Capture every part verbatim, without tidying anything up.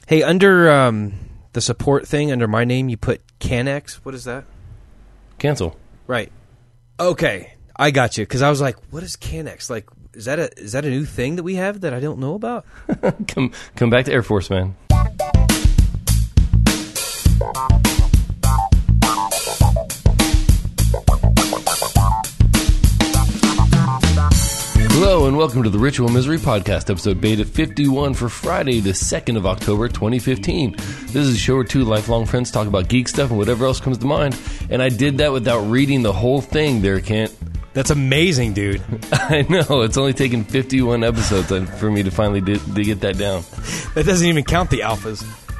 Hey, under um, the support thing, under my name, you put Canex. What is that? Cancel. Right. Okay, I got you. Because I was like, what is Canex? Like, is that a is that a new thing that we have that I don't know about? come come back to Air Force, man. Hello and welcome to the Ritual Misery Podcast, episode beta fifty-one for Friday, the second of October, twenty fifteen. This is a show where two lifelong friends talk about geek stuff and whatever else comes to mind. And I did that without reading the whole thing there, Kent. That's amazing, dude. I know. It's only taken fifty-one episodes for me to finally do, to get that down. That doesn't even count the alphas.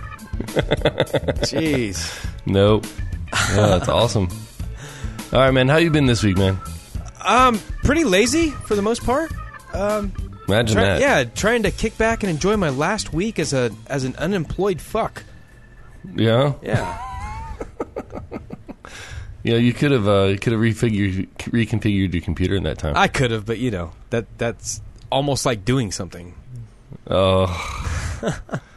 Jeez. Nope. Yeah, that's awesome. All right, man. How you been this week, man? Um, pretty lazy for the most part. Um, Imagine try, that. Yeah, trying to kick back and enjoy my last week as a as an unemployed fuck. Yeah. Yeah. Yeah, you could have uh, you could have refigured, reconfigured your computer in that time. I could have, but you know that that's almost like doing something. Oh.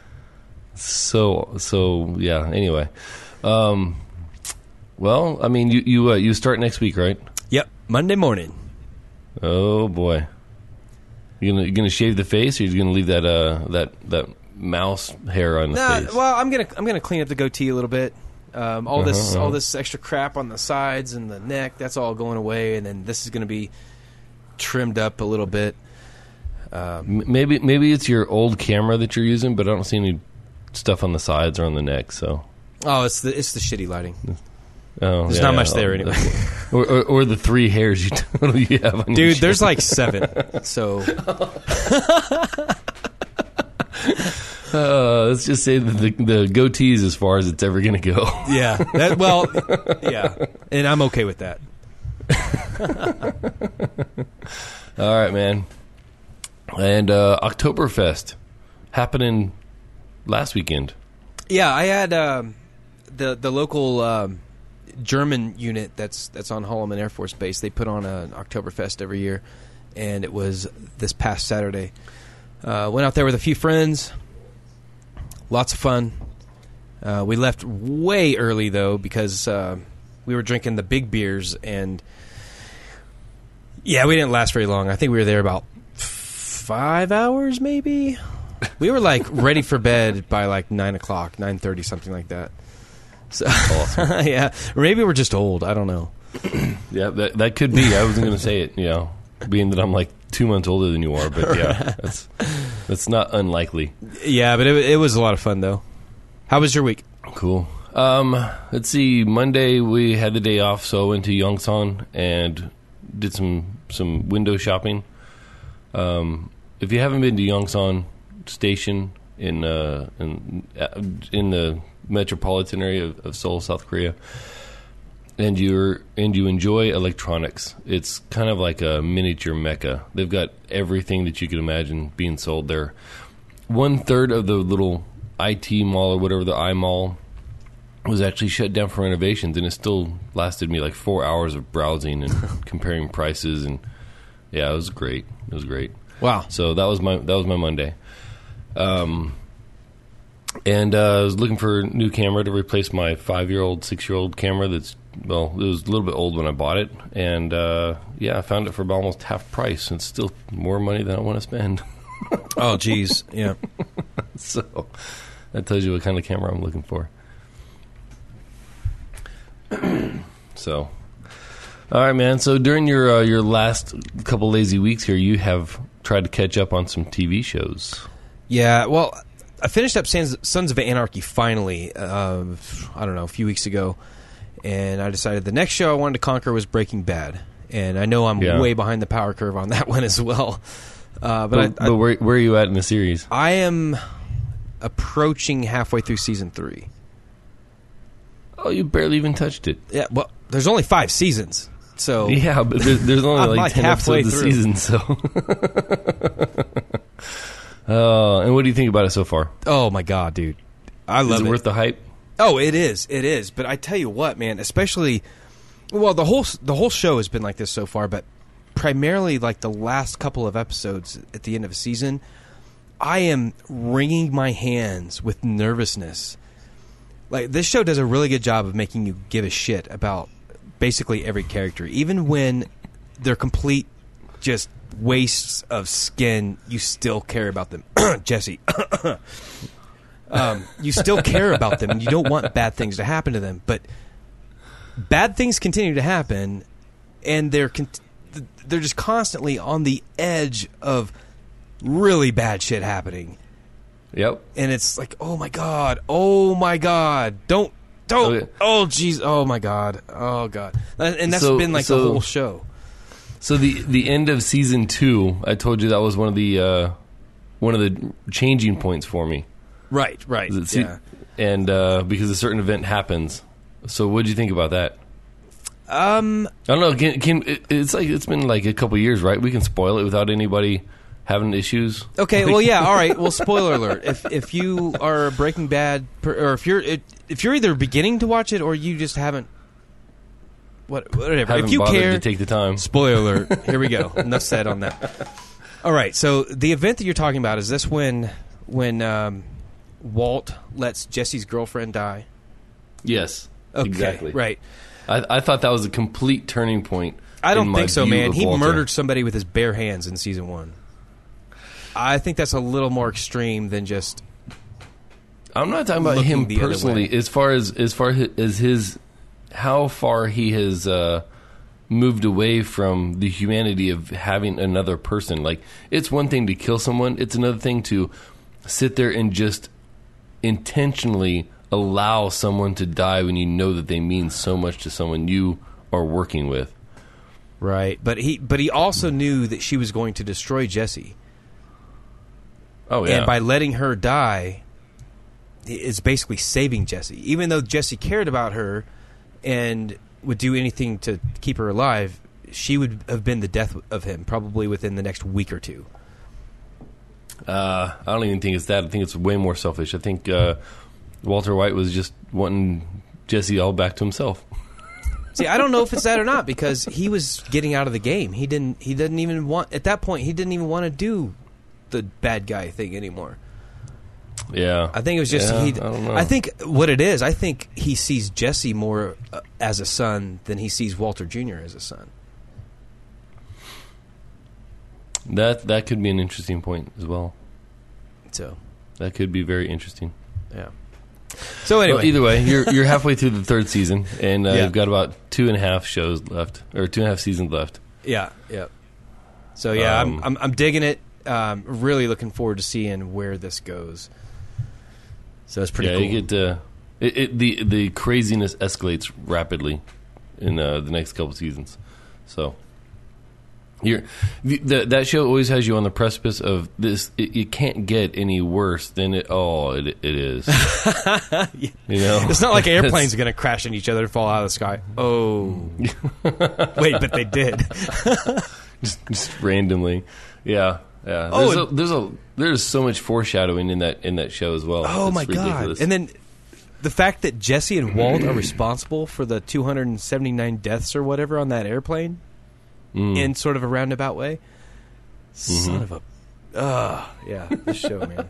so so yeah. Anyway, um, well, I mean, you you uh, you start next week, right? Yep, Monday morning. Oh boy, you gonna you gonna shave the face, or you gonna leave that uh that that mouse hair on the Nah, face? well, I'm gonna I'm gonna clean up the goatee a little bit. Um, all Uh-huh, this uh-huh. all this extra crap on the sides and the neck, that's all going away, and then this is gonna be trimmed up a little bit. Um, M- maybe maybe it's your old camera that you're using, but I don't see any stuff on the sides or on the neck. So oh, it's the it's the shitty lighting. oh, There's yeah, not yeah. much there anyway. or, or, or the three hairs you totally have on your Dude, chin. there's like seven. So Uh, let's just say that the, the goatee is as far as it's ever going to go. yeah, that, well, yeah, and I'm okay with that. All right, man. And uh, Oktoberfest happening last weekend. Yeah, I had um, the the local um, German unit that's that's on Holloman Air Force Base. They put on an Oktoberfest every year, and it was this past Saturday. Uh, went out there with a few friends. Lots of fun. Uh, we left way early though because uh, we were drinking the big beers, and yeah, we didn't last very long. I think we were there about five hours, maybe. We were like ready for bed by like nine o'clock, nine thirty, something like that. So, Awesome. yeah, or maybe we're just old. I don't know. Yeah, that that could be. I wasn't going to say it, you know, being that I'm like two months older than you are, but yeah, that's that's not unlikely. Yeah, but it, it was a lot of fun though. How was your week? Cool. Um, let's see. Monday we had the day off, so I went to Yongsan and did some some window shopping. Um, if you haven't been to Yongsan Station in uh, in in the metropolitan area of, of Seoul, South Korea, and you're and you enjoy electronics, it's kind of like a miniature mecca. They've got everything that you could imagine being sold there. One third of the little I T mall or whatever, the I Mall, was actually shut down for renovations, and it still lasted me like four hours of browsing and comparing prices, and yeah, it was great. It was great. Wow. So that was my that was my Monday. Um, and uh, I was looking for a new camera to replace my five-year-old, six-year-old camera that's, well, it was a little bit old when I bought it. And, uh, yeah, I found it for about almost half price. And it's still more money than I want to spend. Oh, geez. Yeah. So that tells you what kind of camera I'm looking for. So, all right, man. So during your uh, your last couple lazy weeks here, you have tried to catch up on some T V shows. Yeah, well, I finished up Sons, Sons of Anarchy finally, uh, I don't know, a few weeks ago, and I decided the next show I wanted to conquer was Breaking Bad, and I know I'm Yeah. way behind the power curve on that one as well. Uh, but But, I, I, but where, where are you at in the series? I am approaching halfway through season three. Oh, you barely even touched it. Yeah, well, there's only five seasons, so Yeah, but there, there's only I'm like, like ten halfway episodes a through. season, so. uh, and what do you think about it so far? oh my god, dude, I love Is it, it. worth the hype? Oh, it is. It is. But I tell you what, man, especially well, the whole the whole show has been like this so far, but primarily like the last couple of episodes at the end of a season, I am wringing my hands with nervousness. Like, this show does a really good job of making you give a shit about basically every character. Even when they're complete just wastes of skin, you still care about them. Jesse. um, you still care about them, and you don't want bad things to happen to them. But bad things continue to happen, and they're con- they're just constantly on the edge of really bad shit happening. Yep. And it's like, oh my god, oh my god, don't, don't, Okay. oh jeez, oh my god, oh god, and that's So- been like so- the whole show. So the the end of season two, I told you that was one of the uh, one of the changing points for me. Right, right, Is it se- yeah. And uh, because a certain event happens. So what did you think about that? Um, I don't know. Can, can it, it's like it's been like a couple years, right? We can spoil it without anybody having issues. okay, well, yeah, all right. Well, spoiler alert: if if you are a Breaking Bad, per, or if you're if you're either beginning to watch it or you just haven't, what whatever. Haven't if you bothered care, to take the time. spoiler alert. Here we go. Enough said on that. All right. So the event that you're talking about is this when when um, Walt lets Jesse's girlfriend die. Yes, Okay, exactly. right. I, I thought that was a complete turning point. I don't in my think so, view man. of He Walter. murdered somebody with his bare hands in season one. I think that's a little more extreme than just. I'm not talking about looking him the other personally. way. As far as as far as his, how far he has uh, moved away from the humanity of having another person. Like, it's one thing to kill someone; it's another thing to sit there and just intentionally allow someone to die when you know that they mean so much to someone you are working with. Right, but he but he also knew that she was going to destroy Jesse, Oh yeah, and by letting her die, it's basically saving Jesse. Even though Jesse cared about her and would do anything to keep her alive, she would have been the death of him probably within the next week or two. uh, I don't even think it's that. I think it's way more selfish. I think uh, Walter White was just wanting Jesse all back to himself. See, I don't know if it's that or not because he was getting out of the game. He didn't. He didn't even want at that point. He didn't even want to do the bad guy thing anymore. Yeah, I think it was just Yeah, he. I don't know. I think what it is. I think he sees Jesse more uh, as a son than he sees Walter Junior as a son. that that could be an interesting point as well. So That could be very interesting. yeah. So anyway, Well, either way, you're you're halfway through the third season, and uh, Yeah. you've got about two and a half shows left, or two and a half seasons left. yeah, yeah. So yeah, Um, I'm, I'm I'm digging it. Um, really looking forward to seeing where this goes. So it's pretty yeah, cool. you get uh, it, it, the the craziness escalates rapidly in uh, the next couple seasons. So you're the, the, that show always has you on the precipice of this. It, it can't get any worse than it. Oh, it it is. You know, It's not like It's- airplanes are going to crash into each other and fall out of the sky. Oh. Wait, but they did. just, just randomly. Yeah, yeah. Oh, There's, and- a, there's a there's so much foreshadowing in that in that show as well. Oh, It's my ridiculous. God. And then the fact that Jesse and Walt are responsible for the two hundred seventy-nine deaths or whatever on that airplane Mm. in sort of a roundabout way. Son Mhm. of a... Ugh. Yeah, this show, man.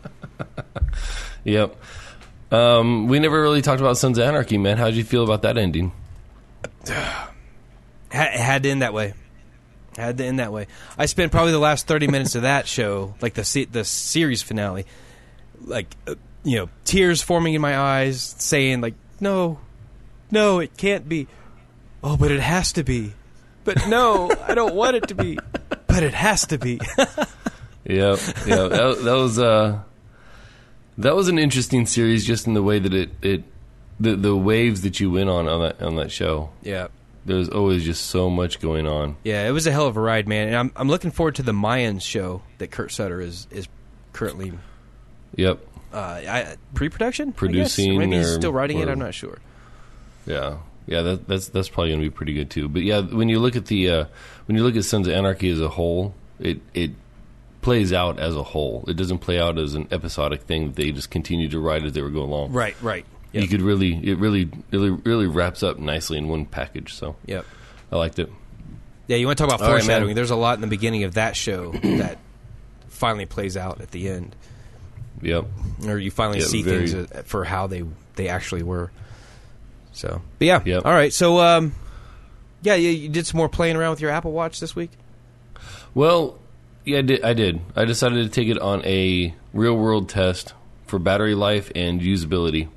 Yep. Um, we never really talked about Sons of Anarchy, man. How'd you feel about that ending? Ha- had to end that way. Had to end that way. I spent probably the last thirty minutes of that show, like the se- the series finale, like uh, you know, tears forming in my eyes, saying like, "No, no, it can't be." Oh, but it has to be. But no, I don't want it to be. But it has to be. Yeah, yeah. That, that was uh, that was an interesting series, just in the way that it, it the the waves that you went on on that on that show. Yeah, There's always just so much going on. yeah. It was a hell of a ride, man. And I'm I'm looking forward to the Mayans show that Kurt Sutter is is currently Yep. uh, I, pre-production, I guess? Producing Or maybe he's or- still writing it. or- I'm not sure. Yeah, yeah. That, that's that's probably going to be pretty good too. But yeah, when you look at the uh, when you look at Sons of Anarchy as a whole, it it plays out as a whole. It doesn't play out as an episodic thing that they just continue to write as they were going along. Right, right. You Yep. could really, it really, really, really wraps up nicely in one package. So Yep. I liked it. Yeah, you want to talk about All right, foreshadowing? man. There's a lot in the beginning of that show that finally plays out at the end. Yep. Or you finally Yeah, see very- things uh, for how they they actually were. So, but yeah. Yep. All right. So, um, yeah, you, you did some more playing around with your Apple Watch this week? Well, yeah, I did. I did. I decided to take it on a real-world test for battery life and usability,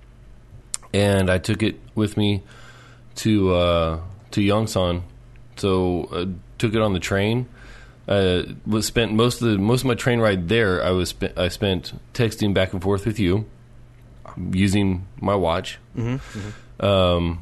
and I took it with me to uh, to Yongsan. So, uh, took it on the train. Uh, was spent most of the most of my train ride there. I was spe- I spent texting back and forth with you, using my watch. Mm-hmm. Mm-hmm. Um,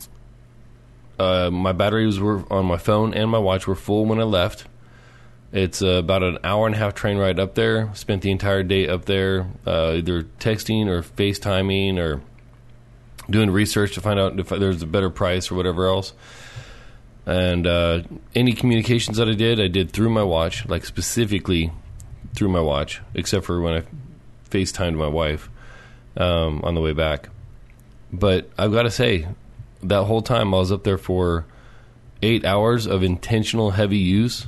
uh, my batteries were on my phone and my watch were full when I left. It's uh, about an hour and a half train ride up there. Spent the entire day up there, uh, either texting or FaceTiming or doing research to find out if there's a better price or whatever else. And uh, any communications that I did, I did through my watch, like specifically through my watch, except for when I FaceTimed my wife um, on the way back. But I've got to say, that whole time I was up there for eight hours of intentional heavy use,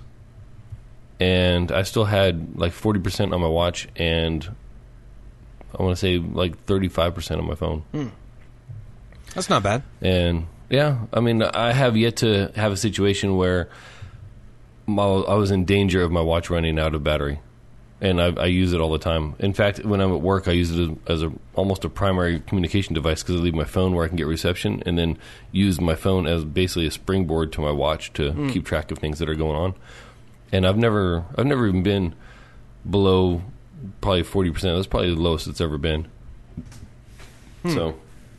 and I still had like forty percent on my watch and I want to say like thirty-five percent on my phone. Hmm. That's not bad. And yeah, I mean, I have yet to have a situation where my, I was in danger of my watch running out of battery. And I, I use it all the time. In fact, when I'm at work, I use it as a almost a primary communication device because I leave my phone where I can get reception, and then use my phone as basically a springboard to my watch to mm. keep track of things that are going on. And I've never, I've never even been below probably forty percent. That's probably the lowest it's ever been. Hmm. So,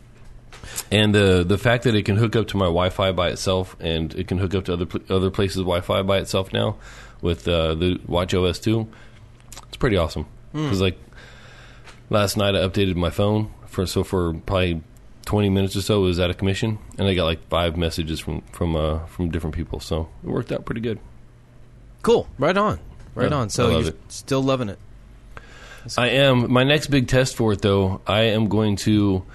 and the the fact that it can hook up to my Wi-Fi by itself, and it can hook up to other other places' Wi-Fi by itself now with uh, the WatchOS two. It's pretty awesome because, mm. like, last night I updated my phone for so for probably twenty minutes or so it was out of commission, and I got like five messages from from uh, from different people, so it worked out pretty good. Cool, right on, right yeah, on. So you're it. still loving it. That's I am. My next big test for it, though, I am going to,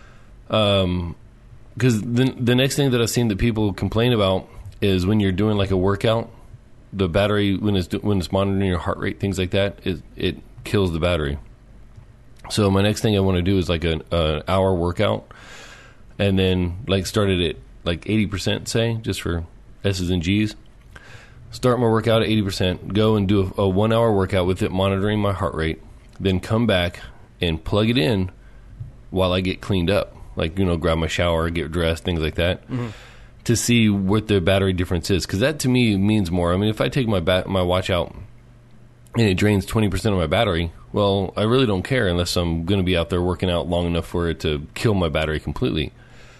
um, because the the next thing that I've seen that people complain about is when you're doing like a workout. The battery, when it's when it's monitoring your heart rate, things like that, it it kills the battery. So my next thing I want to do is like an, an hour workout, and then like start it at like eighty percent, say, just for S's and G's. Start my workout at eighty percent, go and do a, a one hour workout with it monitoring my heart rate, then come back and plug it in while I get cleaned up, like, you know, grab my shower, get dressed, things like that. Mm-hmm. To see what the battery difference is, because that to me means more. I mean, if I take my ba- my watch out and it drains twenty percent of my battery, well, I really don't care unless I'm going to be out there working out long enough for it to kill my battery completely.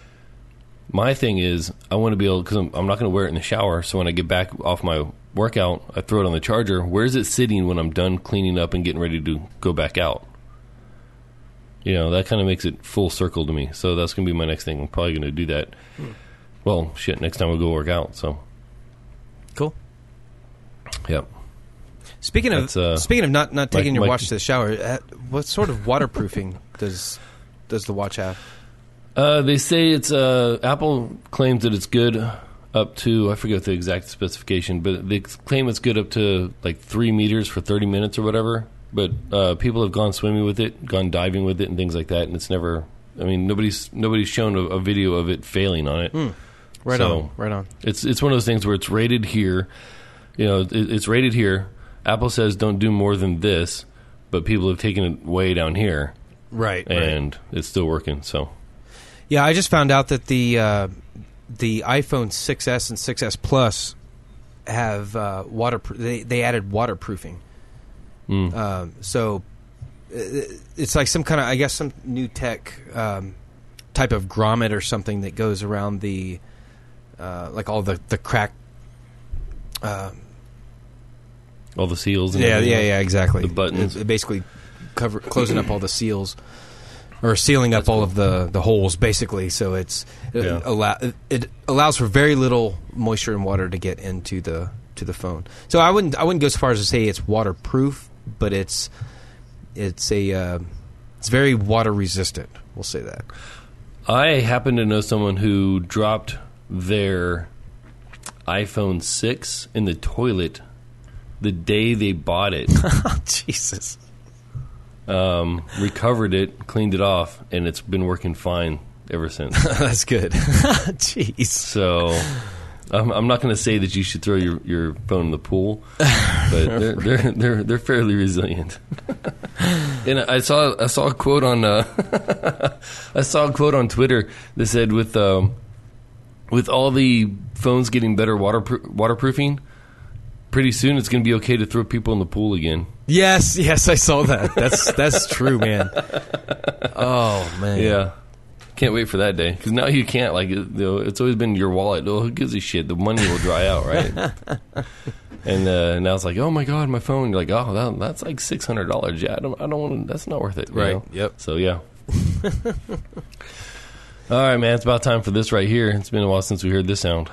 My thing is, I want to be able, because I'm, I'm not going to wear it in the shower, so when I get back off my workout, I throw it on the charger. Where is it sitting when I'm done cleaning up and getting ready to go back out? You know, that kind of makes it full circle to me. So that's going to be my next thing. I'm probably going to do that. Hmm. Well, shit, next time we'll go work out, so. Cool. Yep. Speaking of uh, speaking of not, not taking my, your my, watch to the shower, uh, what sort of waterproofing does does the watch have? Uh, they say it's, uh, Apple claims that it's good up to, I forget the exact specification, but they claim it's good up to like three meters for thirty minutes or whatever. But uh, people have gone swimming with it, gone diving with it and things like that, and it's never, I mean, nobody's nobody's shown a, a video of it failing on it. Mm. Right so on, right on. It's it's one of those things where it's rated here, you know, it, it's rated here. Apple says don't do more than this, but people have taken it way down here, right? And right. it's still working. So, yeah, I just found out that the uh, the iPhone six S and six S Plus have uh, water. They they added waterproofing. Mm. Um, so it's like some kind of, I guess, some new tech um, type of grommet or something that goes around the. Uh, like all the the crack, uh, all the seals. And yeah, everything. yeah, yeah, exactly. The buttons, it, it basically cover closing up all the seals, or sealing up That's all cool. of the, the holes, basically. So it's it, yeah. allow, it, it allows for very little moisture and water to get into the to the phone. So I wouldn't I wouldn't go as far as to say it's waterproof, but it's it's a uh, it's very water resistant. We'll say that. I happen to know someone who dropped their iPhone six in the toilet the day they bought it. Jesus. Um, recovered it, cleaned it off, and it's been working fine ever since. That's good. Jeez. So um, I'm not going to say that you should throw your, your phone in the pool, but they're they're they're, they're fairly resilient. And I saw I saw a quote on uh, I saw a quote on Twitter that said with um, with all the phones getting better waterproof, waterproofing, pretty soon it's going to be okay to throw people in the pool again. Yes, yes, I saw that. That's that's true, man. Oh man. Yeah. Can't wait for that day, because now you can't. Like, you know, it's always been your wallet. Oh, who gives a shit? The money will dry out, right? And uh, now it's like, oh my god, my phone. You're like, oh, that, that's like six hundred dollars. Yeah, I don't, I don't want. That's not worth it, you right? know? Yep. So yeah. All right, man. It's about time for this right here. It's been a while since we heard this sound.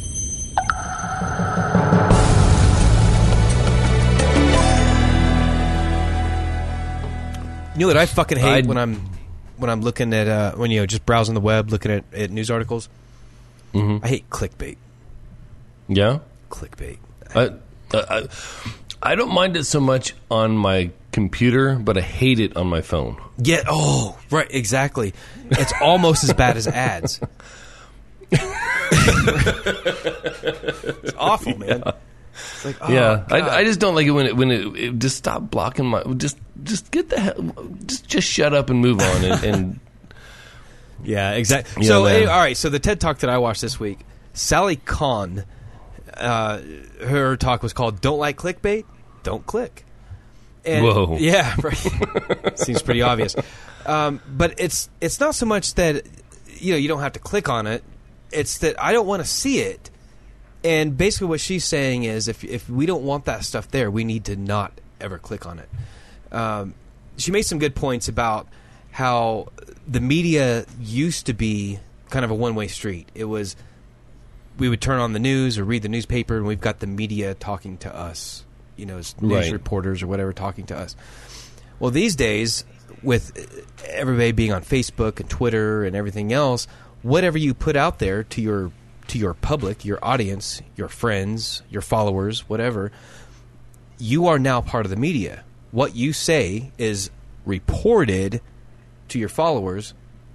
You know what I fucking hate I'd, when I'm. When I'm looking at, uh, when you know, just browsing the web, looking at, at news articles, mm-hmm. I hate clickbait. Yeah? Clickbait. I, I, I don't mind it so much on my computer, but I hate it on my phone. Yeah, oh, right, exactly. It's almost as bad as ads. It's awful, man. Yeah. It's like, oh, yeah, I, God. I just don't like it when it when it, it just stop blocking my just just get the hell just just shut up and move on and, and yeah, exactly. Yeah, so man. hey, all right, so the TED Talk that I watched this week, Sally Kahn, uh, her talk was called "Don't Like Clickbait, Don't Click." And, Whoa, yeah, right. Seems pretty obvious, um, but it's it's not so much that you know you don't have to click on it; it's that I don't want to see it. And basically what she's saying is if if we don't want that stuff there, we need to not ever click on it. Um, she made some good points about how the media used to be kind of a one-way street. It was we would turn on the news or read the newspaper, and we've got the media talking to us, you know, as news right. reporters or whatever talking to us. Well, these days, with everybody being on Facebook and Twitter and everything else, whatever you put out there to your to your public, your audience, your friends, your followers, whatever, you are now part of the media. What you say is reported to your followers,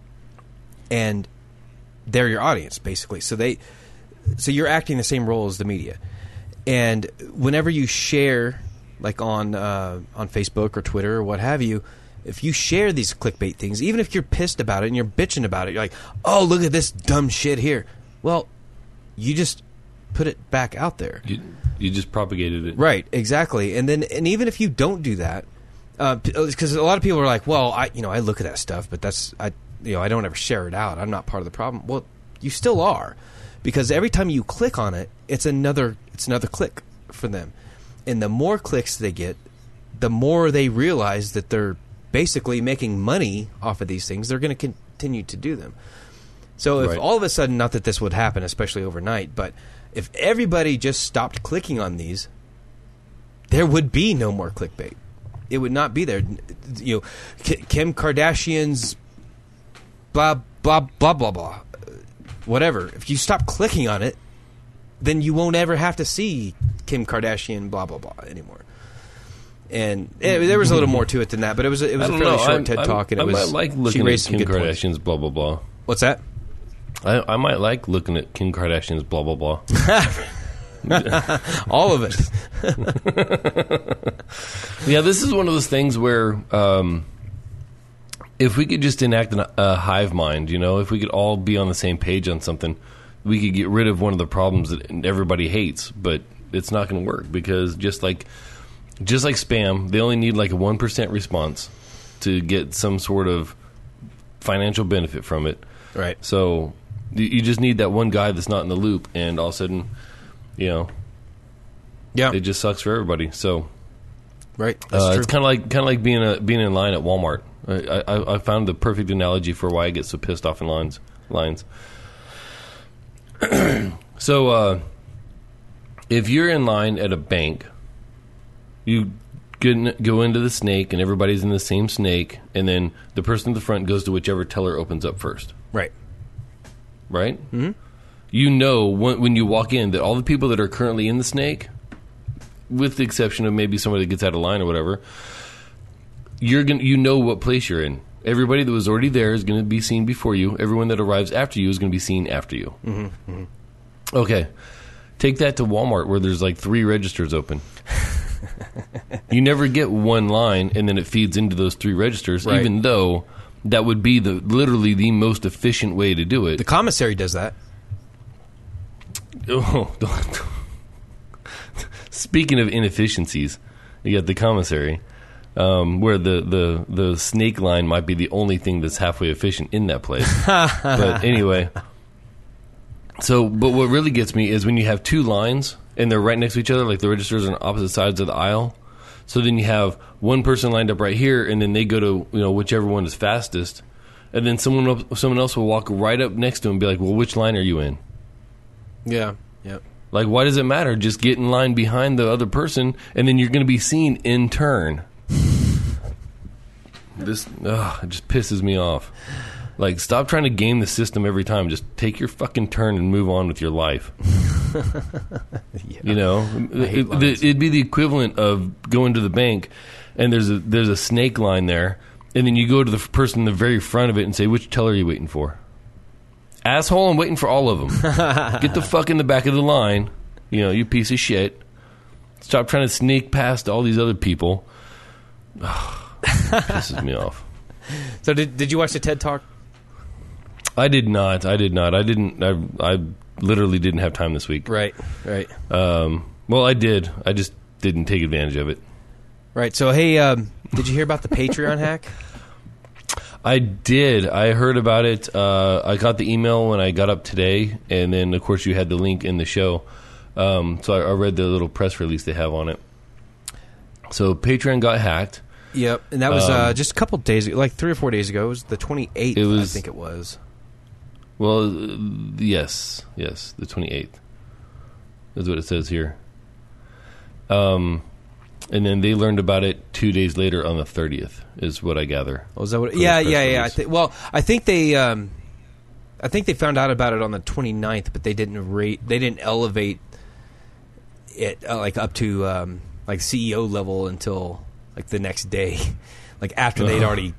and they're your audience, basically. So they, so you're acting the same role as the media. And whenever you share, like on uh, on Facebook or Twitter or what have you, if you share these clickbait things, even if you're pissed about it and you're bitching about it, you're like, oh, look at this dumb shit here. Well, you just put it back out there. You, you just propagated it. Right, exactly. And then, and even if you don't do that, because uh, a lot of people are like, well, I, you know, I look at that stuff, but that's, I, you know, I don't ever share it out. I'm not part of the problem. Well, you still are, because every time you click on it, it's another, it's another click for them. And the more clicks they get, the more they realize that they're basically making money off of these things. They're going to continue to do them. So if right. all of a sudden, not that this would happen, especially overnight, but if everybody just stopped clicking on these, there would be no more clickbait. It would not be there. You know, Kim Kardashian's blah, blah, blah, blah, blah, whatever. If you stop clicking on it, then you won't ever have to see Kim Kardashian blah, blah, blah anymore. And eh, there was a little more to it than that, but it was, it was a fairly know. short I'm, TED I'm, Talk, and I it was, might like looking she raised at Kim some good Kardashian's points. blah, blah, blah. What's that? I, I might like looking at Kim Kardashian's blah, blah, blah. All of it. Yeah, this is one of those things where um, if we could just enact an, a hive mind, you know, if we could all be on the same page on something, we could get rid of one of the problems that everybody hates, but it's not going to work because just like just like spam, they only need like a one percent response to get some sort of financial benefit from it. Right. So you just need that one guy that's not in the loop, and all of a sudden, you know, yeah, it just sucks for everybody. So, right, that's uh, true. it's kind of like kind of like being a, being in line at Walmart. I, I, I found the perfect analogy for why I get so pissed off in lines. Lines. So, uh, if you're in line at a bank, you go into the snake, and everybody's in the same snake, and then the person in the front goes to whichever teller opens up first. Right. Right? Mm-hmm. You know when, when you walk in that all the people that are currently in the snake, with the exception of maybe somebody that gets out of line or whatever, you're gonna, you know what place you're in. Everybody that was already there is going to be seen before you. Everyone that arrives after you is going to be seen after you. Mm-hmm, mm-hmm. Okay. Take that to Walmart where there's like three registers open. You never get one line and then it feeds into those three registers, right. even though that would be the literally the most efficient way to do it. The commissary does that. Oh, speaking of inefficiencies, you got the commissary. Um, where the, the, the snake line might be the only thing that's halfway efficient in that place. But anyway, so, but what really gets me is when you have two lines and they're right next to each other, like the registers are on opposite sides of the aisle. So then you have one person lined up right here, and then they go to, you know, whichever one is fastest, and then someone else, someone else will walk right up next to him and be like, well, which line are you in? Yeah, yeah. Like, why does it matter? Just get in line behind the other person, and then you're going to be seen in turn. This ugh, it just pisses me off. Like, stop trying to game the system every time. Just take your fucking turn and move on with your life. Yeah. You know, it, it, it'd be the equivalent of going to the bank, and there's a there's a snake line there, and then you go to the person in the very front of it and say, "Which teller are you waiting for?" Asshole, I'm waiting for all of them. Get the fuck in the back of the line. You know, you piece of shit. Stop trying to sneak past all these other people. Ugh. Pisses me off. So did did you watch the TED Talk? I did not. I did not. I didn't. I, I literally didn't have time this week. Right. Right. Um, well, I did. I just didn't take advantage of it. Right. So hey, um, did you hear about the Patreon hack? I did. I heard about it. Uh, I got the email when I got up today, and then of course you had the link in the show. Um, so I, I read the little press release they have on it. So Patreon got hacked. Yep, and that was um, uh, just a couple days ago, like three or four days ago. It was the twenty-eighth, it was, I think it was. Well, uh, yes, yes, the twenty-eighth. That's what it says here. Um, and then they learned about it two days later on the thirtieth, is what I gather. Oh, is that what? Yeah, yeah, yeah. I th- well, I think they, um, I think they found out about it on the twenty-ninth, but they didn't rate, they didn't elevate it uh, like up to um, like C E O level until like the next day, like after they'd already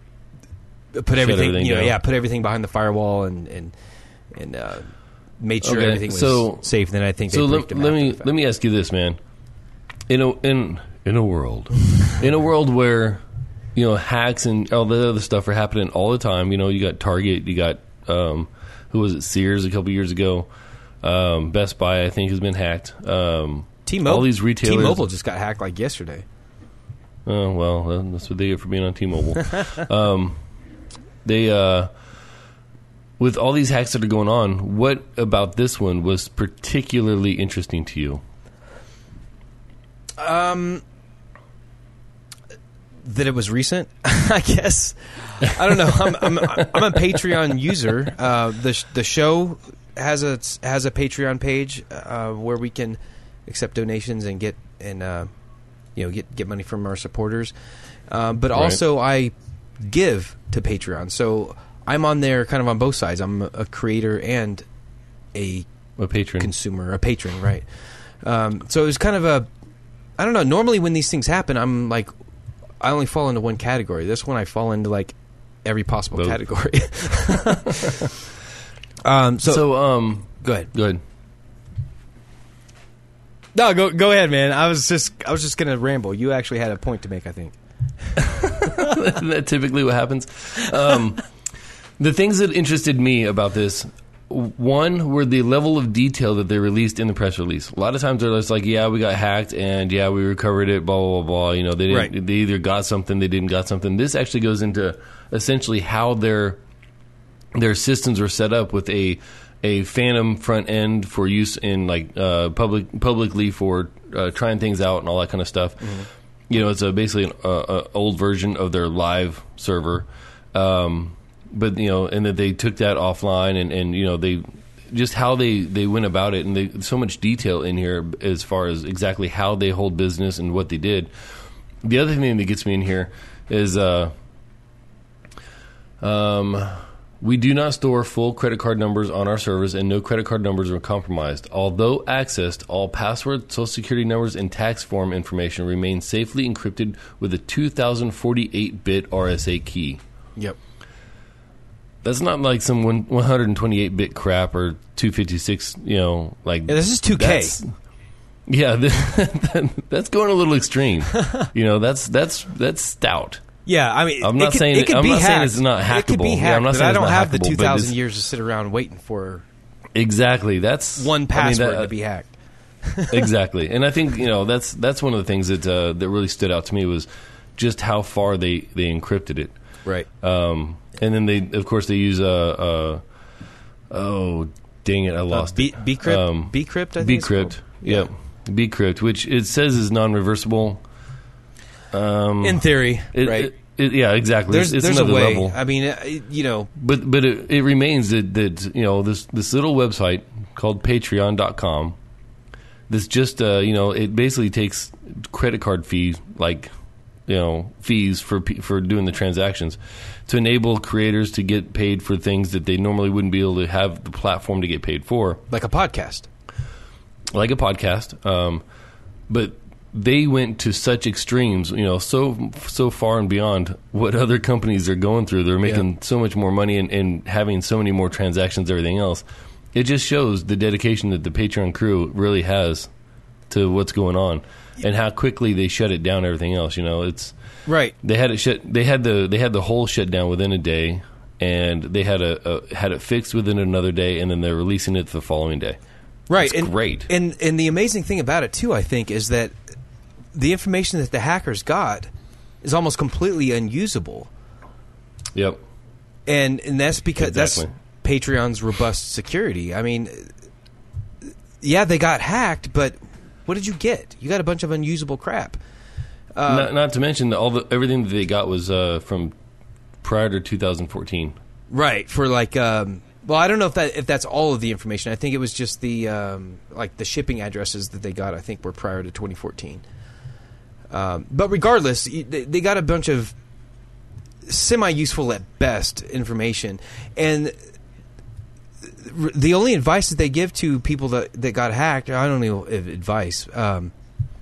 put everything, everything you know, down. yeah, put everything behind the firewall and and and uh, made sure Okay, everything was so- safe. Then I think they So briefed let, him let after me the fact. let me ask you this, man. In a in in a world, in a world where you know hacks and all the other stuff are happening all the time. You know, you got Target, you got um, who was it, Sears a couple years ago. Um, Best Buy, I think, has been hacked. Um, T-Mobile, all these retailers. T-Mobile just got hacked like yesterday. Oh, well, uh, that's what they get for being on T-Mobile. um, they, uh, with all these hacks that are going on, what about this one was particularly interesting to you? Um, that it was recent, I guess. I don't know. I'm I'm, I'm a Patreon user. Uh, the sh- the show has a has a Patreon page uh, where we can accept donations and get and uh, you know get get money from our supporters. Uh, but Right. also I give to Patreon, so I'm on there kind of on both sides. I'm a creator and a A patron. consumer, a patron, right? Um, so it was kind of a, I don't know. Normally when these things happen, I'm like, I only fall into one category. This one I fall into like every possible Both. category. um, so, So, um, go ahead. go ahead. No, go go ahead, man. I was just I was just gonna ramble. You actually had a point to make, I think. Isn't that typically what happens? Um, the things that interested me about this, one, were the level of detail that they released in the press release. A lot of times they're just like, yeah, we got hacked, and yeah, we recovered it, blah, blah, blah, blah. You know, they, didn't, Right. they either got something, they didn't got something. This actually goes into essentially how their their systems were set up with a a Phantom front end for use in like uh, public publicly for uh, trying things out and all that kind of stuff. Mm-hmm. You know, it's a, basically an uh, uh, old version of their live server. Um, but, you know, and that they took that offline and, and, you know, they just how they, they went about it. And they, so much detail in here as far as exactly how they hold business and what they did. The other thing that gets me in here is uh, um, We do not store full credit card numbers on our servers, and no credit card numbers are compromised. Although accessed, all password, social security numbers, and tax form information remain safely encrypted with a two thousand forty-eight bit R S A key. Yep. That's not like some one hundred twenty-eight bit crap or two fifty-six, you know, like... Yeah, this is two K. That's, yeah, that's going a little extreme. You know, that's that's that's stout. Yeah, I mean, I'm not it could, saying it could I'm be not hacked. saying it's not hackable. It could be hacked, yeah, I'm not but saying I don't it's not have the hackable, two but thousand it's- years to sit around waiting for Exactly. That's one password I mean, that, to be hacked. Exactly, and I think you know that's that's one of the things that uh, that really stood out to me was just how far they, they encrypted it. Right. Um, and then they, of course, they use a. Uh, uh, oh, dang it! I lost uh, B, it. Bcrypt. Um, Bcrypt. I think it's Bcrypt. called. Yep. Bcrypt, which it says is non-reversible. Um, In theory, it, right? It, it, yeah, exactly. There's it's, it's there's a another way. level. I mean, uh, you know, But but it, it remains that, that you know this this little website called Patreon dot com. This just uh, you know it basically takes credit card fees like you know fees for pe- for doing the transactions to enable creators to get paid for things that they normally wouldn't be able to have the platform to get paid for, like a podcast. like a podcast. Um, but they went to such extremes, you know, so so far and beyond what other companies are going through. They're making Yeah. so much more money and, and having so many more transactions, everything else. It just shows the dedication that the Patreon crew really has to what's going on and how quickly they shut it down. Everything else, you know, it's Right. they had it shut. They had the they had the whole shut down within a day, and they had a, a had it fixed within another day, and then they're releasing it the following day. Right. It's and, great. And and the amazing thing about it too, I think, is that the information that the hackers got is almost completely unusable. Yep. And and that's because Exactly. that's Patreon's robust security. I mean, yeah, they got hacked, but what did you get? You got a bunch of unusable crap. Uh, not, not to mention that all the everything that they got was uh, from prior to two thousand fourteen. Right, for like um well, I don't know if that if that's all of the information. I think it was just the um like the shipping addresses that they got, I think, were prior to twenty fourteen. Um, but regardless, y- they, they got a bunch of semi-useful at best information, and r- the only advice that they give to people that, that got hacked, I don't know if advice, um,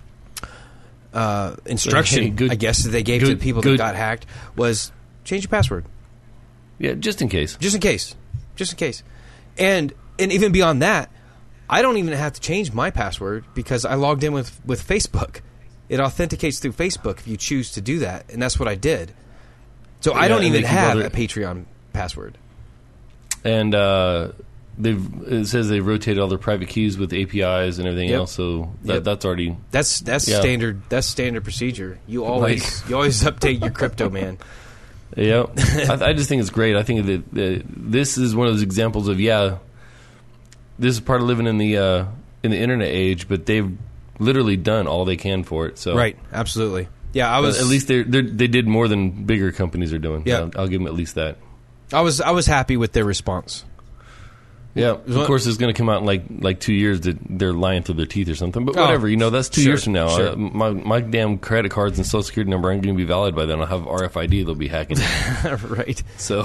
uh, instruction, Hey, good- I guess, that they gave to good- people good- that got hacked was change your password. Yeah, just in case. Just in case. Just in case. And and even beyond that, I don't even have to change my password because I logged in with, with Facebook. It authenticates through Facebook if you choose to do that, and that's what I did. So I Yeah, don't and even they keep have other- a Patreon password. And uh, they've it says they rotated all their private keys with A P Is and everything Yep. else. So that, Yep. that's already That's that's Yeah. standard that's standard procedure. You always you always update your crypto, man. yeah. I, I just think it's great. I think that, that this is one of those examples of yeah, this is part of living in the uh, in the internet age, but they've literally done all they can for it. So Right, absolutely. Yeah, I was at least they they did more than bigger companies are doing. Yeah. I'll, I'll give them at least that. I was I was happy with their response. Yeah, Well, of course, it's going to come out in like like two years that they're lying through their teeth or something. But Oh, whatever, you know, that's two sure, years from now. sure. Uh, my my damn credit cards and social security number aren't going to be valid by then. I'll have R F I D. They'll be hacking. Right. So,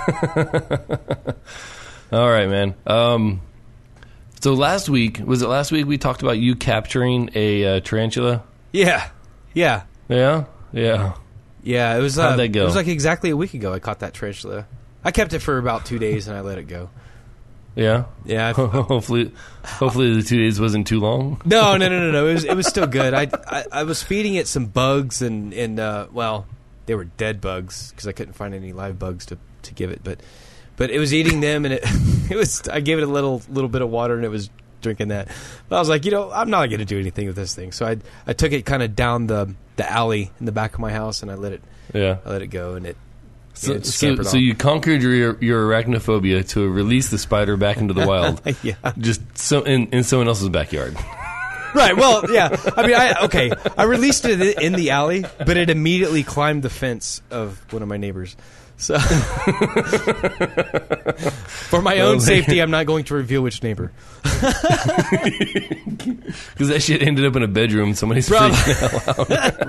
all right, man. Um, so last week was it last week we talked about you capturing a uh, tarantula? Yeah. Yeah. Yeah, yeah. Yeah, it was. Uh, How'd that go? It was like exactly a week ago. I caught that tarantula. I kept it for about two days and I let it go. Yeah. Yeah. I, hopefully, hopefully the two days wasn't too long. no, no, no, no, no. It was. It was still good. I, I, I was feeding it some bugs and and uh, well, they were dead bugs because I couldn't find any live bugs to, to give it. But but it was eating them and it it was. I gave it a little little bit of water and it was drinking that. But I was like, you know, I'm not going to do anything with this thing. So I I took it kind of down the the alley in the back of my house and I let it Yeah. I let it go and it. So, it so, scampered so off. you conquered your your arachnophobia to release the spider back into the wild, Yeah. just so in, in someone else's backyard. Right. Well, yeah. I mean, I okay. I released it in the alley, but it immediately climbed the fence of one of my neighbors. So, for my own safety, I'm not going to reveal which neighbor. Because that shit ended up in a bedroom. Somebody's Probably. freaking out.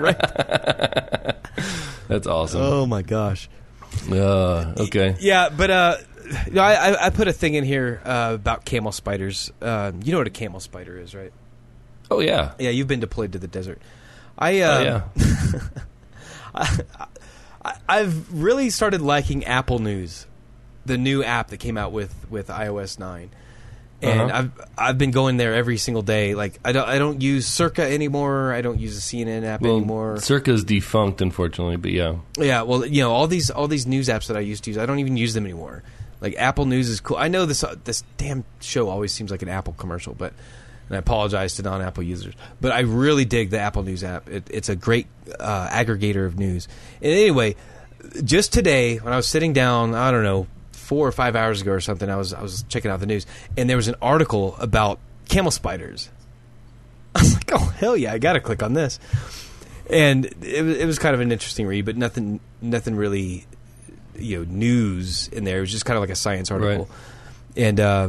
Right. That's awesome. Oh my gosh. Uh, okay. Yeah, but uh, no, I, I put a thing in here uh, about camel spiders. Uh, you know what a camel spider is, right? Oh yeah, yeah. You've been deployed to the desert. I uh, oh, yeah. I, I, I've really started liking Apple News, the new app that came out with, with i O S nine, and uh-huh. I've I've been going there every single day. Like I don't I don't use Circa anymore. I don't use the C N N app well, anymore. Circa's defunct, unfortunately, but yeah, yeah. Well, you know all these all these news apps that I used to use, I don't even use them anymore. Like Apple News is cool. I know this uh, this damn show always seems like an Apple commercial, but. And I apologize to non-Apple users. But I really dig the Apple News app. It, it's a great uh, aggregator of news. And anyway, just today, when I was sitting down, I don't know, four or five hours ago or something, I was I was checking out the news, and there was an article about camel spiders. I was like, oh, hell yeah, I got to click on this. And it, it was kind of an interesting read, but nothing nothing really, you know, news in there. It was just kind of like a science article. Right. And, uh,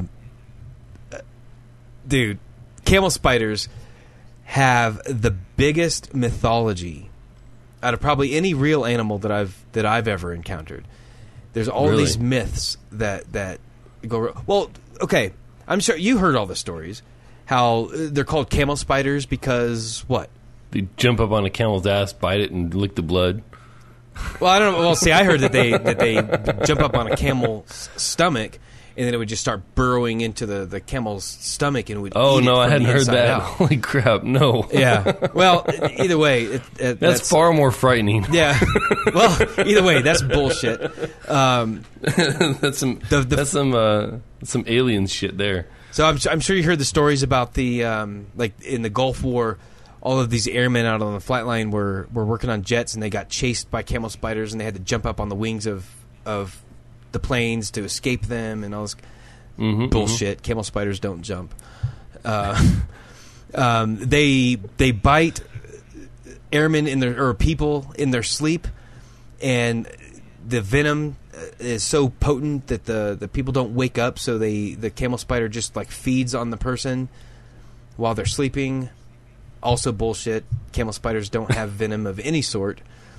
dude... Camel spiders have the biggest mythology out of probably any real animal that I've that I've ever encountered. There's all really? these myths that that go. Well, okay, I'm sure you heard all the stories. How they're called camel spiders because what? They jump up on a camel's ass, bite it, and lick the blood. Well, I don't know. Well, see, I heard that they that they jump up on a camel's stomach. And then it would just start burrowing into the, the camel's stomach and would oh, eat no, it I hadn't heard that. Out. Holy crap, no. Yeah. Well, either way. It, it, that's, that's far more frightening. Yeah. Well, either way, that's bullshit. Um, that's some the, the, that's some uh, some alien shit there. So I'm, I'm sure you heard the stories about the, um, like in the Gulf War, all of these airmen out on the flight line were, were working on jets and they got chased by camel spiders and they had to jump up on the wings of of the planes to escape them and all this mm-hmm, bullshit. Mm-hmm. Camel spiders don't jump. Uh, um, they they bite airmen in their or people in their sleep, and the venom is so potent that the, the people don't wake up. So they the camel spider just like feeds on the person while they're sleeping. Also bullshit. Camel spiders don't have venom of any sort.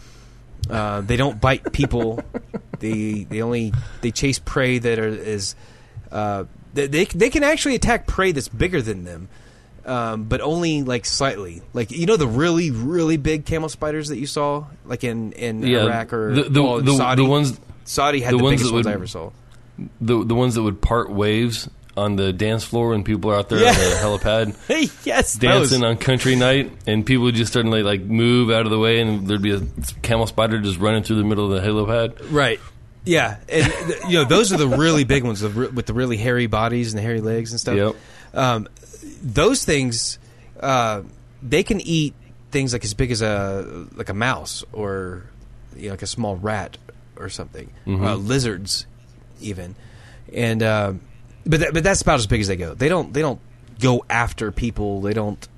Uh, they don't bite people. they they only they chase prey that are is uh, they, they they can actually attack prey that's bigger than them, um, but only like slightly. Like you know the really really big camel spiders that you saw like in, in yeah, Iraq or the the, well, the, Saudi. the ones Saudi had the, the ones biggest that ones would, I ever saw. The the ones that would part waves on the dance floor when people are out there yeah. on the helipad yes, dancing those. on country night, and people would just suddenly like move out of the way, and there'd be a camel spider just running through the middle of the helipad. Right. Yeah, and th- you know those are the really big ones with, re- with the really hairy bodies and the hairy legs and stuff. Yep. Um, those things, uh, they can eat things like as big as a like a mouse or you know, like a small rat or something, mm-hmm. uh, lizards even, and. Uh, But th- but that's about as big as they go. They don't they don't go after people. They don't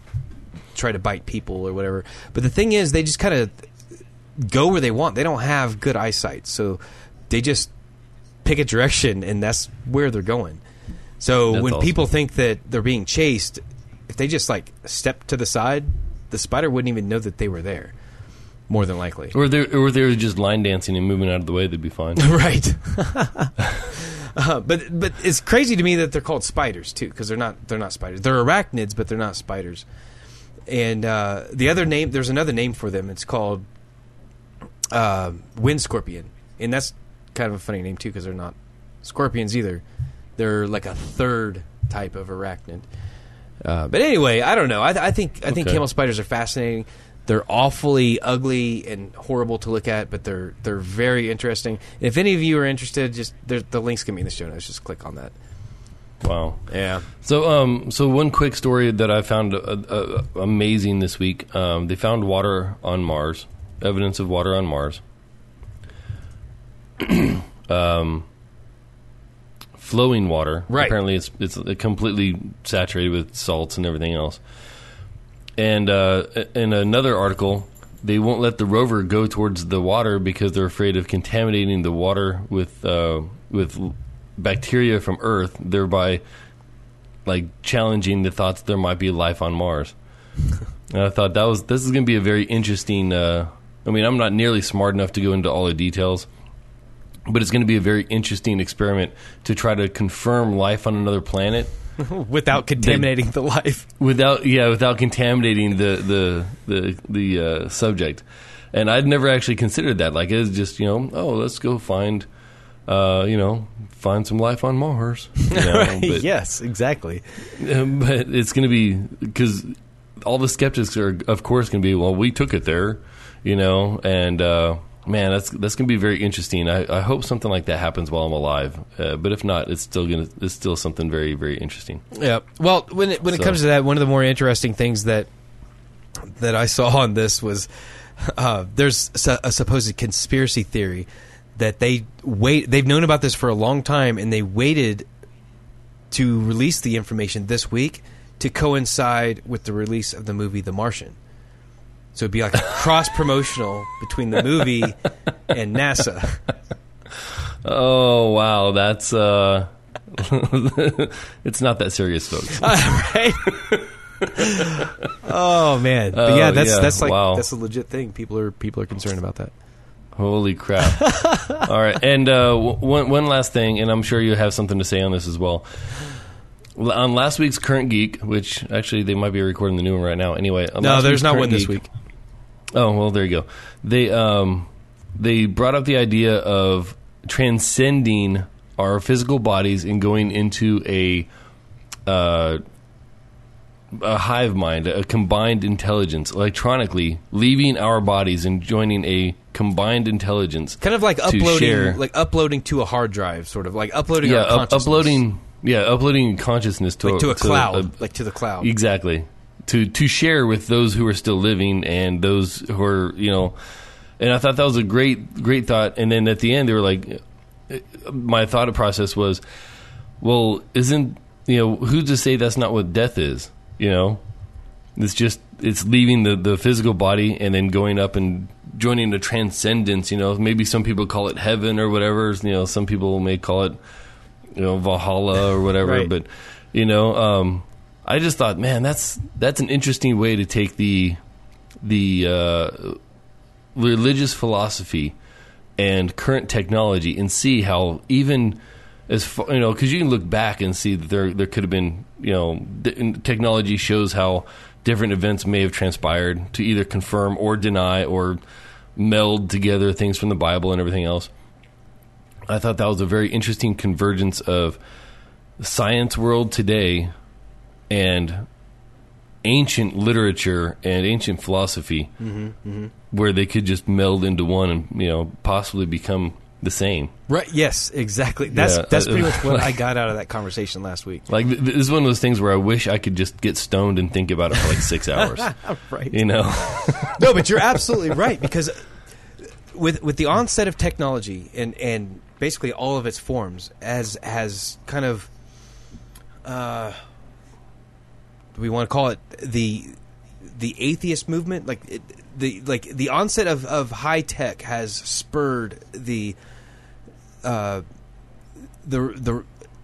try to bite people or whatever. But the thing is, they just kind of go where they want. They don't have good eyesight, so they just pick a direction, and that's where they're going. So that's when awesome. people think that they're being chased, if they just like step to the side, the spider wouldn't even know that they were there. More than likely, or they or they were just line dancing and moving out of the way, they'd be fine. Right. Uh, but but it's crazy to me that they're called spiders too, because they're not they're not spiders. They're arachnids, but they're not spiders. And uh, the other name, there's another name for them. It's called uh, wind scorpion, and that's kind of a funny name too, because they're not scorpions either. They're like a third type of arachnid. Uh, but anyway, I don't know. I, th- I think I think okay. camel spiders are fascinating. They're awfully ugly and horrible to look at, but they're they're very interesting. If any of you are interested, just the link's gonna be in the show notes. Just click on that. Wow. Yeah. So, um, so one quick story that I found uh, uh, amazing this week. Um, they found water on Mars, evidence of water on Mars. um, flowing water. Right. Apparently, it's it's completely saturated with salts and everything else. And uh, in another article, they won't let the rover go towards the water because they're afraid of contaminating the water with uh, with bacteria from Earth, thereby like challenging the thoughts there might be life on Mars. And I thought that was this is going to be a very interesting. Uh, I mean, I'm not nearly smart enough to go into all the details, but it's going to be a very interesting experiment to try to confirm life on another planet without contaminating that, the life. Without, yeah, without contaminating the the the the uh, subject. And I'd never actually considered that. Like, it's just, you know, oh, let's go find, uh, you know, find some life on Mars. You know? Right. But, yes, exactly. Um, but it's going to be, because all the skeptics are, of course, going to be, well, we took it there, you know, and uh, man, that's that's going to be very interesting. I, I hope something like that happens while I'm alive. Uh, but if not, it's still going to it's still something very, very interesting. Yeah. Well, when it, when so. it comes to that, one of the more interesting things that that I saw on this was. Uh, there's a supposed conspiracy theory that they wait. They've known about this for a long time, and they waited to release the information this week to coincide with the release of the movie The Martian. So it'd be like a cross promotional between the movie and NASA. Oh wow, that's uh, it's not that serious, folks. Uh, right. Oh man, but yeah, that's yeah. that's like wow. that's a legit thing. People are people are concerned about that. Holy crap! All right, and uh, one one last thing, and I'm sure you have something to say on this as well. On last week's Current Geek, which actually they might be recording the new one right now. Anyway, on no, there's not Current one this Geek, week. Oh well, there you go. They um they brought up the idea of transcending our physical bodies and going into a uh. a hive mind, a combined intelligence, electronically leaving our bodies and joining a combined intelligence, kind of like to uploading, share. like uploading to a hard drive, sort of like uploading. Yeah, our consciousness. uploading. Yeah, uploading consciousness to like to a to cloud, a, like to the cloud. Exactly, to to share with those who are still living and those who are, you know. And I thought that was a great great thought. And then at the end, they were like, my thought process was, well, isn't you know who's to say that's not what death is? You know, it's just, it's leaving the, the physical body and then going up and joining the transcendence, you know. Maybe some people call it heaven or whatever. You know, some people may call it, you know, Valhalla or whatever. Right. But, you know, um, I just thought, man, that's that's an interesting way to take the, the uh, religious philosophy and current technology and see how even... As far, you know, because you can look back and see that there there could have been, you know, technology shows how different events may have transpired to either confirm or deny or meld together things from the Bible and everything else. I thought that was a very interesting convergence of the science world today and ancient literature and ancient philosophy, mm-hmm, mm-hmm. where they could just meld into one and, you know, possibly become the same. Right. Yes, exactly. That's Yeah, that's uh, pretty much what like- I got out of that conversation last week. Like, th- this is one of those things where I wish I could just get stoned and think about it for like six hours. Right. You know? No, but you're absolutely right, because with with the onset of technology and, and basically all of its forms as has kind of uh, do we want to call it the the atheist movement, like it, the like the onset of, of high tech has spurred the uh, the the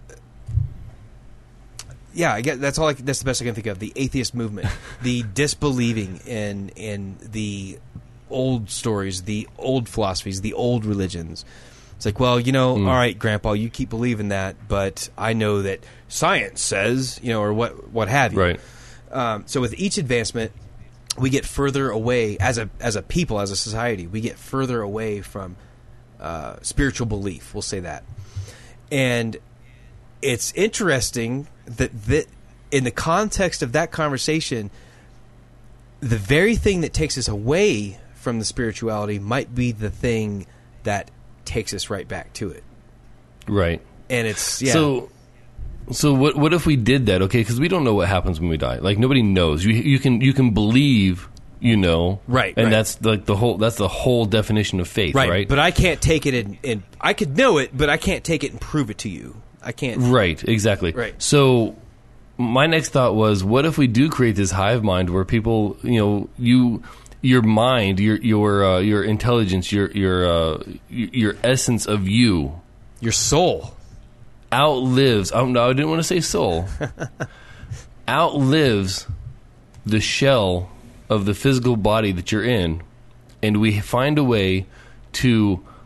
yeah, I guess that's all. I, that's the best I can think of. The atheist movement, the disbelieving in in the old stories, the old philosophies, the old religions. It's like, well, you know, mm. all right, Grandpa, you keep believing that, but I know that science says, you know, or what what have you. Right. Um, so with each advancement, we get further away as a as a people, as a society. We get further away from uh, spiritual belief. We'll say that, and it's interesting that that in the context of that conversation, the very thing that takes us away from the spirituality might be the thing that takes us right back to it. Right. And it's yeah. So. So what what if we did that? Okay, because we don't know what happens when we die. Like, nobody knows. You you can you can believe, you know, right? And right. that's like the whole that's the whole definition of faith, right? right? But I can't take it and, and I could know it, but I can't take it and prove it to you. I can't. Right. Exactly. Right. So my next thought was, what if we do create this hive mind where people, you know, you your mind, your your uh, your intelligence, your your uh, your essence of you, your soul. outlives, oh, no, I didn't want to say soul, outlives the shell of the physical body that you're in, and we find a way to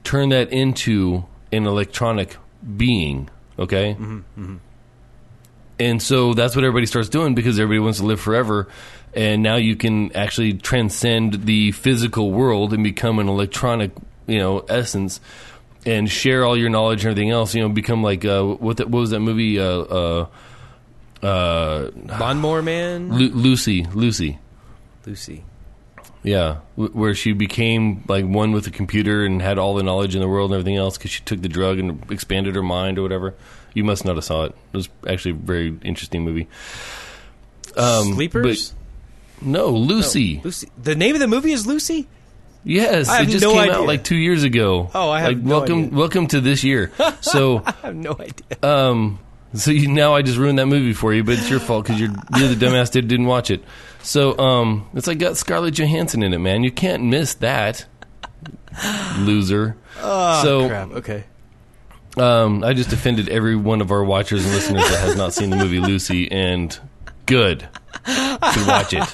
turn that into an electronic being, okay? Mm-hmm, mm-hmm. And so that's what everybody starts doing because everybody wants to live forever. And now you can actually transcend the physical world and become an electronic, you know, essence and share all your knowledge and everything else. You know, become like, uh, what, the, what was that movie? Uh, uh, uh, Lawnmower Man? Lu- Lucy. Lucy. Lucy. Yeah, w- where she became like one with the computer and had all the knowledge in the world and everything else because she took the drug and expanded her mind or whatever. You must not have saw it. It was actually a very interesting movie. Um, Sleepers? But, no, Lucy. No, Lucy. The name of the movie is Lucy? Yes, I have it just no came idea. out like two years ago. Oh, I have like, no welcome, idea. welcome to this year. So, I have no idea. um, so you, now I just ruined that movie for you, but it's your fault because you're, you're the dumbass that didn't watch it. So, um, it's like got Scarlett Johansson in it, man. You can't miss that, loser. Oh, so, crap. Okay. Um, I just offended every one of our watchers and listeners that has not seen the movie Lucy, and good. You should watch it.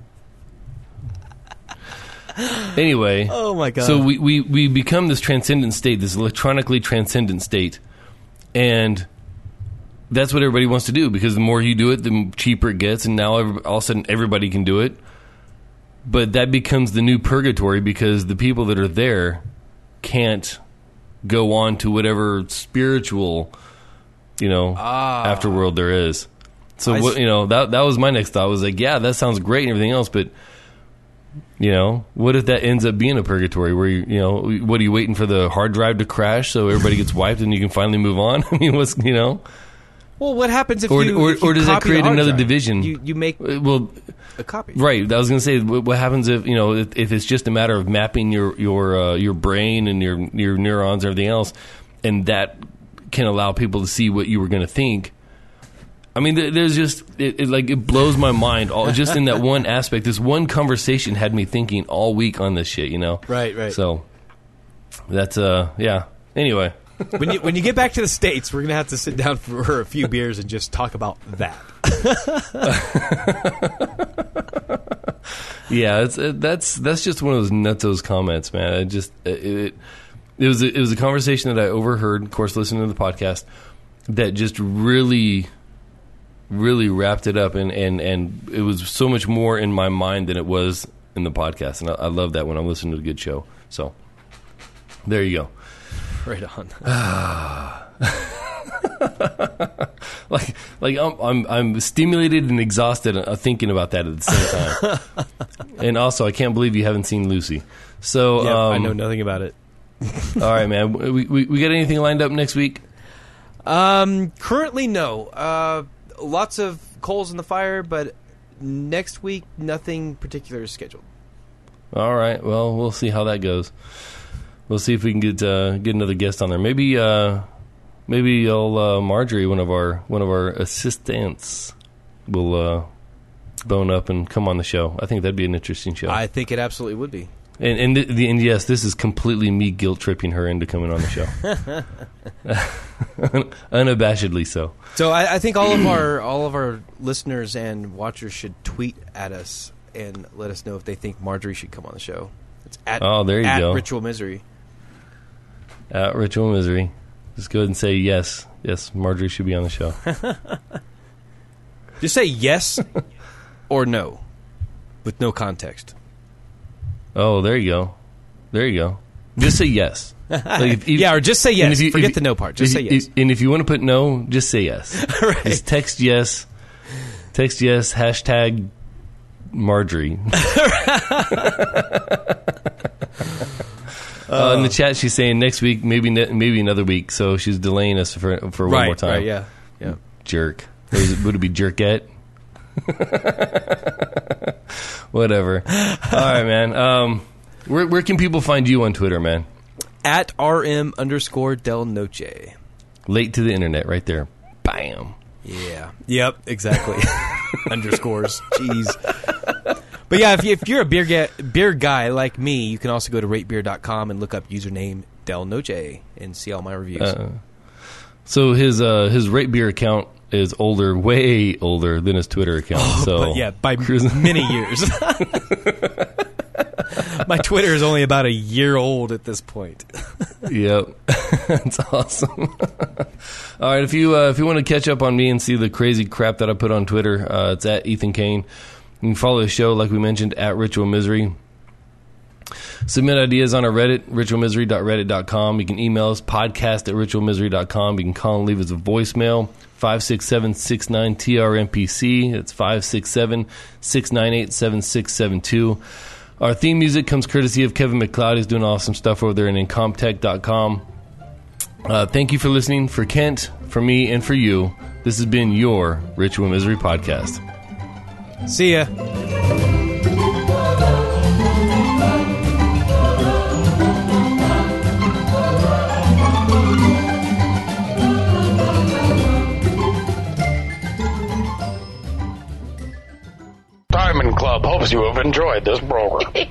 Anyway. Oh, my God. So we, we, we become this transcendent state, this electronically transcendent state, and that's what everybody wants to do because the more you do it, the cheaper it gets, and now every, all of a sudden everybody can do it. But that becomes the new purgatory because the people that are there can't go on to whatever spiritual, you know, Ah. afterworld there is. So I what, s- you know, that that was my next thought. Was like, yeah, that sounds great and everything else, but you know, what if that ends up being a purgatory where you, you know, what are you waiting for the hard drive to crash so everybody gets wiped and you can finally move on? I mean, what's you know, Well, what happens if or you or, if you or does that copy the create hard another drive? division? You, you make well, a copy. right. I was going to say, what what happens if you know if, if it's just a matter of mapping your your uh, your brain and your your neurons and everything else, and that can allow people to see what you were going to think. I mean, there- there's just it, it like it blows my mind. All just in that one aspect, this one conversation had me thinking all week on this shit. You know, Right, right. So that's uh yeah. Anyway. when you when you get back to the States, we're gonna have to sit down for a few beers and just talk about that. Yeah, it's it, that's that's just one of those nutsos comments, man. It just it it, it was a, it was a conversation that I overheard, of course, listening to the podcast, that just really, really wrapped it up, and, and, and it was so much more in my mind than it was in the podcast, and I, I love that when I'm listening to a good show. So there you go. Right on. like like I'm, I'm I'm stimulated and exhausted uh, thinking about that at the same time. And also, I can't believe you haven't seen Lucy. So Yep, um, I know nothing about it. all right, man. We, we we got anything lined up next week? Um, currently, no. Uh, lots of coals in the fire, but next week, nothing particular is scheduled. All right. Well, we'll see how that goes. We'll see if we can get uh, get another guest on there. Maybe uh, maybe old uh, Marjorie, one of our one of our assistants, will uh, bone up and come on the show. I think that'd be an interesting show. I think it absolutely would be. And and, th- the, and yes, this is completely me guilt tripping her into coming on the show, unabashedly so. So I, I think all of our all of our listeners and watchers should tweet at us and let us know if they think Marjorie should come on the show. It's at Oh, there you at go. Ritual Misery. At Ritual Misery, just go ahead and say yes, yes. Marjorie should be on the show. Just say yes or no, with no context. Oh, there you go, there you go. Just say yes. Like if- if- Yeah, or just say and yes. if you- Forget if- the no part. Just if- say yes. if- And if you want to put no, just say yes. Right. Just text yes. Text yes. Hashtag Marjorie. Uh, in the chat, she's saying next week, maybe ne- maybe another week. So she's delaying us for for one right, more time. right, yeah, yeah. Jerk. Or is it- would it be jerkette? Whatever. All right, man. Um, where where can people find you on Twitter, man? At rm underscore del noche. Late to the internet, right there. Bam. Yeah. Yep. Exactly. Underscores. Jeez. But yeah, if, you, if you're a beer ga- beer guy like me, you can also go to rate beer dot com and look up username Del Noche and see all my reviews. Uh, so his uh, his rate beer account is older, way older than his Twitter account. So but yeah, by cruising- many years. My Twitter is only about a year old at this point. Yep. That's awesome. All right, if you uh, if you want to catch up on me and see the crazy crap that I put on Twitter, uh, it's at Ethan Kane. You can follow the show, like we mentioned, at Ritual Misery. Submit ideas on our Reddit, ritual misery dot reddit dot com. You can email us, podcast at ritual misery dot com. You can call and leave us a voicemail, five six seven, six nine, T R M P C. It's five six seven, six nine eight, seven six seven two. Our theme music comes courtesy of Kevin McLeod. He's doing awesome stuff over there at incomptech dot com. Uh, thank you for listening. For Kent, for me, and for you, this has been your Ritual Misery Podcast. See ya. Diamond Club hopes you have enjoyed this program.